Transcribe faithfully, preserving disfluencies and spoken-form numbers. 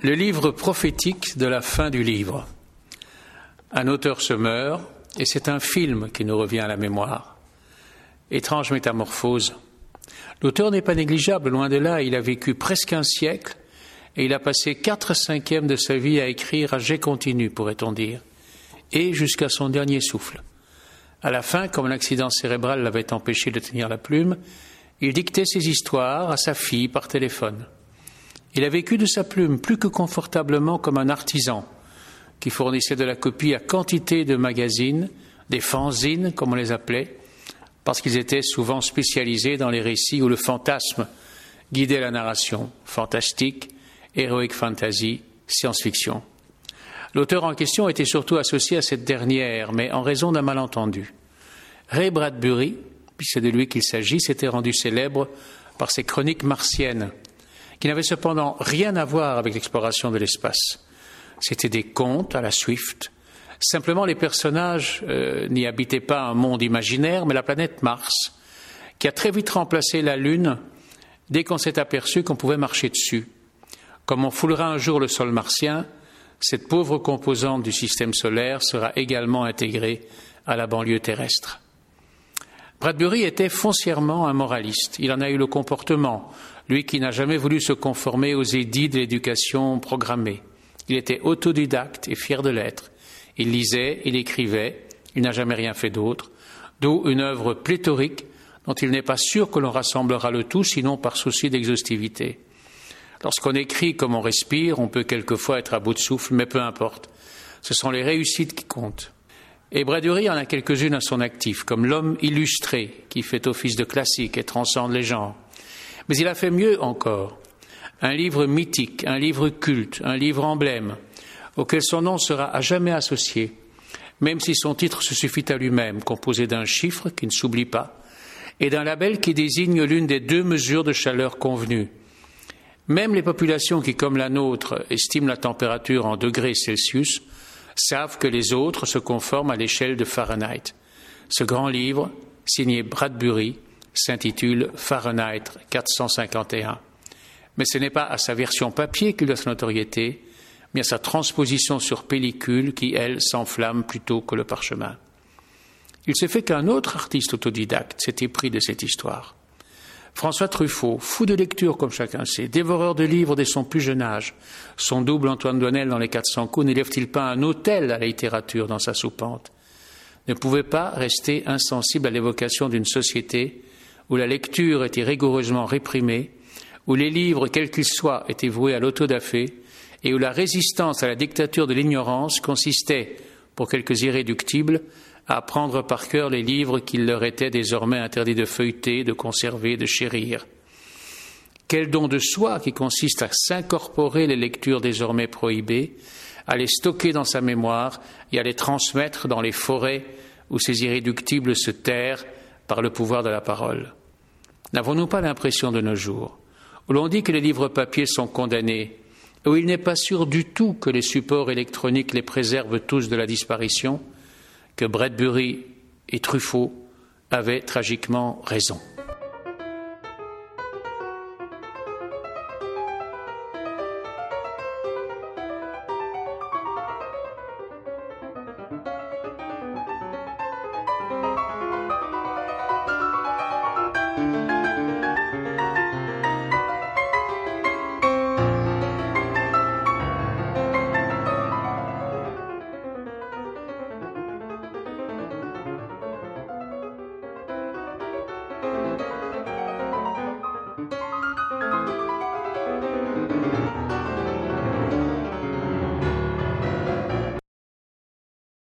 Le livre prophétique de la fin du livre. Un auteur se meurt et c'est un film qui nous revient à la mémoire. Étrange métamorphose. L'auteur n'est pas négligeable, loin de là, il a vécu presque un siècle et il a passé quatre cinquièmes de sa vie à écrire à jet continu, pourrait-on dire, et jusqu'à son dernier souffle. À la fin, comme l'accident cérébral l'avait empêché de tenir la plume, il dictait ses histoires à sa fille par téléphone. Il a vécu de sa plume plus que confortablement comme un artisan qui fournissait de la copie à quantité de magazines, des fanzines comme on les appelait, parce qu'ils étaient souvent spécialisés dans les récits où le fantasme guidait la narration, fantastique, heroic fantasy, science-fiction. L'auteur en question était surtout associé à cette dernière, mais en raison d'un malentendu. Ray Bradbury, puis c'est de lui qu'il s'agit, s'était rendu célèbre par ses chroniques martiennes, qui n'avaient cependant rien à voir avec l'exploration de l'espace. C'étaient des contes à la Swift. Simplement, les personnages euh, n'y habitaient pas un monde imaginaire, mais la planète Mars, qui a très vite remplacé la Lune dès qu'on s'est aperçu qu'on pouvait marcher dessus. Comme on foulera un jour le sol martien, cette pauvre composante du système solaire sera également intégrée à la banlieue terrestre. Bradbury était foncièrement un moraliste. Il en a eu le comportement, lui qui n'a jamais voulu se conformer aux édits de l'éducation programmée. Il était autodidacte et fier de l'être. Il lisait, il écrivait, il n'a jamais rien fait d'autre, d'où une œuvre pléthorique dont il n'est pas sûr que l'on rassemblera le tout, sinon par souci d'exhaustivité. Lorsqu'on écrit comme on respire, on peut quelquefois être à bout de souffle, mais peu importe. Ce sont les réussites qui comptent. Et Bradbury en a quelques-unes à son actif, comme L'homme illustré, qui fait office de classique et transcende les genres. Mais il a fait mieux encore. Un livre mythique, un livre culte, un livre emblème, auquel son nom sera à jamais associé, même si son titre se suffit à lui-même, composé d'un chiffre qui ne s'oublie pas, et d'un label qui désigne l'une des deux mesures de chaleur convenues. Même les populations qui, comme la nôtre, estiment la température en degrés Celsius, savent que les autres se conforment à l'échelle de Fahrenheit. Ce grand livre, signé Bradbury, s'intitule Fahrenheit quatre cent cinquante et un. Mais ce n'est pas à sa version papier qu'il doit sa notoriété, mais à sa transposition sur pellicule qui, elle, s'enflamme plutôt que le parchemin. Il se fait qu'un autre artiste autodidacte s'est épris de cette histoire. François Truffaut, fou de lecture comme chacun sait, dévoreur de livres dès son plus jeune âge, son double Antoine Doinel dans Les quatre cents coups, n'élève-t-il pas un autel à la littérature dans sa soupente? Ne pouvait pas rester insensible à l'évocation d'une société où la lecture était rigoureusement réprimée, où les livres, quels qu'ils soient, étaient voués à l'autodafé, et où la résistance à la dictature de l'ignorance consistait, pour quelques irréductibles, à apprendre par cœur les livres qu'il leur était désormais interdit de feuilleter, de conserver, de chérir. Quel don de soi qui consiste à s'incorporer les lectures désormais prohibées, à les stocker dans sa mémoire et à les transmettre dans les forêts où ces irréductibles se terrent par le pouvoir de la parole. N'avons-nous pas l'impression de nos jours, où l'on dit que les livres papier sont condamnés, où il n'est pas sûr du tout que les supports électroniques les préservent tous de la disparition, que Bradbury et Truffaut avaient tragiquement raison.